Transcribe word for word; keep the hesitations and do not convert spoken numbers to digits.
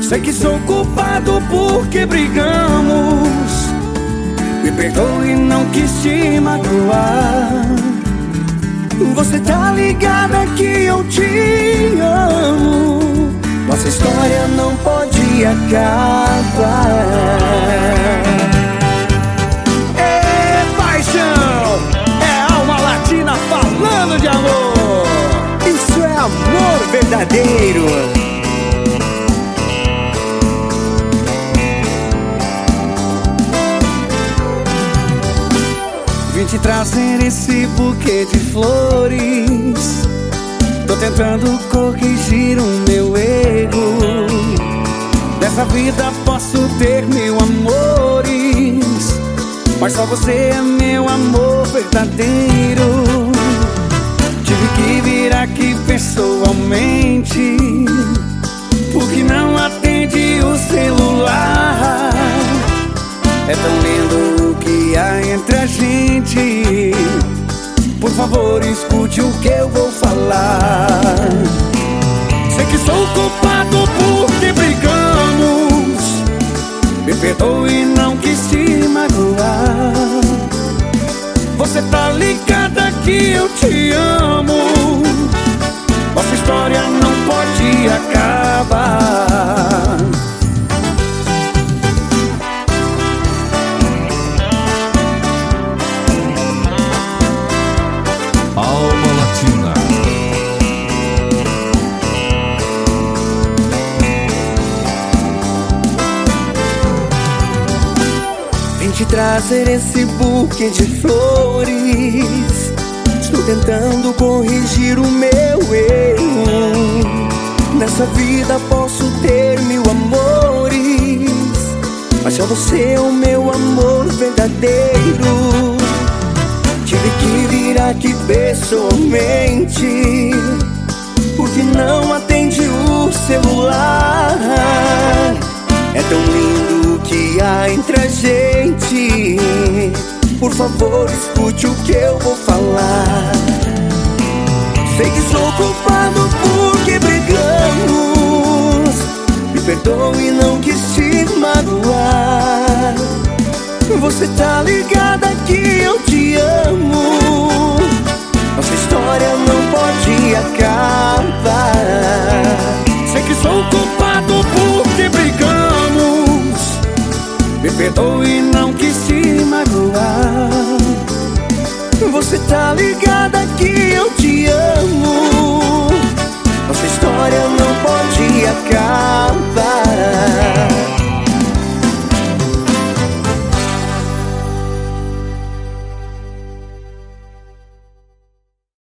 Sei que sou culpado porque brigamos. Me perdoe, não quis te magoar. Você tá ligada que eu te amo. Nossa história não pode acabar. É paixão, é alma latina falando de amor. Isso é amor verdadeiro. Vim te trazer esse buquê de flores. Tô tentando corrigir o meu erro. Nessa vida posso ter mil amores, mas só você é meu amor verdadeiro. Tive que vir aqui pessoalmente, porque não atende o celular. É tão lindo o que há entre a gente. Por favor, escute o que eu vou falar. Sei que sou culpado porque brigamos. Me perdoe, não quis te magoar. Você tá ligada que eu te amo. Nossa história não pode acabar. Alma Latina. Vim te trazer esse buquê de flores. Estou tentando corrigir o meu erro. Nessa vida posso ter mil amores, mas só você é o meu amor verdadeiro. Tive que vir aqui pessoalmente, porque não atende o celular. É tão lindo o que há entre a gente. Por favor, escute o que eu vou falar. Sei que sou culpado porque brigamos. Me perdoe, não quis te magoar. Você tá ligada que eu te amo. Nossa história não pode acabar. Sei que sou culpado porque brigamos. Me perdoe, não quis te magoar. Você tá ligada que eu te amo. Nossa história não pode acabar.